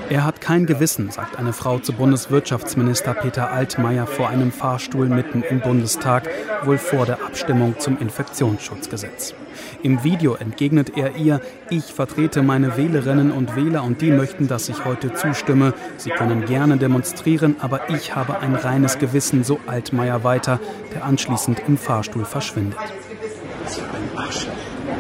Er hat kein Gewissen, sagt eine Frau zu Bundeswirtschaftsminister Peter Altmaier vor einem Fahrstuhl mitten im Bundestag, wohl vor der Abstimmung zum Infektionsschutzgesetz. Im Video entgegnet er ihr: Ich vertrete meine Wählerinnen und Wähler und die möchten, dass ich heute zustimme. Sie können gerne demonstrieren, aber ich habe ein reines Gewissen, so Altmaier weiter, der anschließend im Fahrstuhl verschwindet. So ein Arschloch.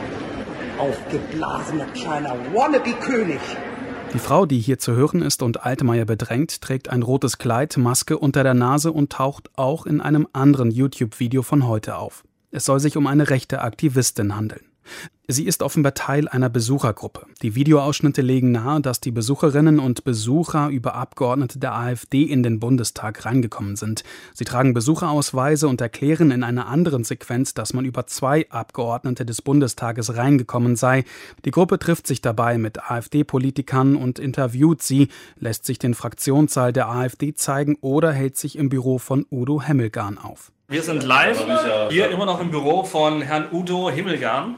Aufgeblasener kleiner Wannabe-König. Die Frau, die hier zu hören ist und Altmaier bedrängt, trägt ein rotes Kleid, Maske unter der Nase und taucht auch in einem anderen YouTube-Video von heute auf. Es soll sich um eine rechte Aktivistin handeln. Sie ist offenbar Teil einer Besuchergruppe. Die Videoausschnitte legen nahe, dass die Besucherinnen und Besucher über Abgeordnete der AfD in den Bundestag reingekommen sind. Sie tragen Besucherausweise und erklären in einer anderen Sequenz, dass man über 2 Abgeordnete des Bundestages reingekommen sei. Die Gruppe trifft sich dabei mit AfD-Politikern und interviewt sie, lässt sich den Fraktionssaal der AfD zeigen oder hält sich im Büro von Udo Hemmelgarn auf. Wir sind live hier immer noch im Büro von Herrn Udo Hemmelgarn,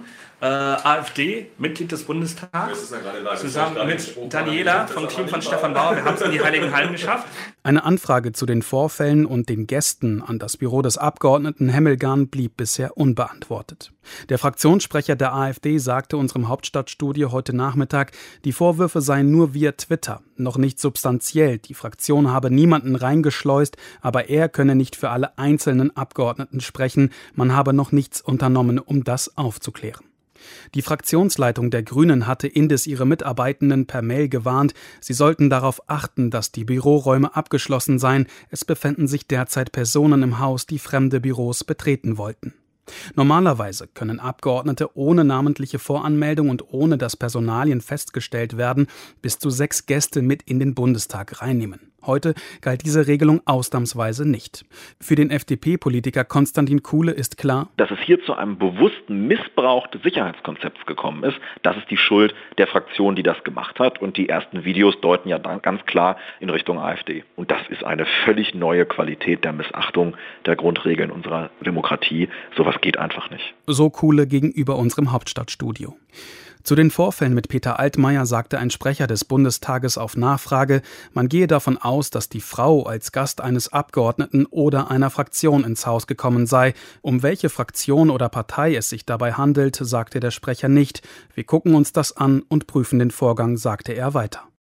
AfD, Mitglied des Bundestags, zusammen mit Daniela vom Team von Stefan Bauer. Wir haben es in die Heiligen Hallen geschafft. Eine Anfrage zu den Vorfällen und den Gästen an das Büro des Abgeordneten Hemmelgarn blieb bisher unbeantwortet. Der Fraktionssprecher der AfD sagte unserem Hauptstadtstudio heute Nachmittag, die Vorwürfe seien nur via Twitter, noch nicht substanziell. Die Fraktion habe niemanden reingeschleust, aber er könne nicht für alle einzelnen Abgeordneten sprechen. Man habe noch nichts unternommen, um das aufzuklären. Die Fraktionsleitung der Grünen hatte indes ihre Mitarbeitenden per Mail gewarnt, sie sollten darauf achten, dass die Büroräume abgeschlossen seien. Es befänden sich derzeit Personen im Haus, die fremde Büros betreten wollten. Normalerweise können Abgeordnete ohne namentliche Voranmeldung und ohne dass Personalien festgestellt werden, bis zu 6 Gäste mit in den Bundestag reinnehmen. Heute galt diese Regelung ausnahmsweise nicht. Für den FDP-Politiker Konstantin Kuhle ist klar, dass es hier zu einem bewussten Missbrauch des Sicherheitskonzepts gekommen ist. Das ist die Schuld der Fraktion, die das gemacht hat. Und die ersten Videos deuten ja dann ganz klar in Richtung AfD. Und das ist eine völlig neue Qualität der Missachtung der Grundregeln unserer Demokratie. Sowas geht einfach nicht. So Kuhle gegenüber unserem Hauptstadtstudio. Zu den Vorfällen mit Peter Altmaier sagte ein Sprecher des Bundestages auf Nachfrage, man gehe davon aus, dass die Frau als Gast eines Abgeordneten oder einer Fraktion ins Haus gekommen sei. Um welche Fraktion oder Partei es sich dabei handelt, sagte der Sprecher nicht. Wir gucken uns das an und prüfen den Vorgang, sagte er weiter.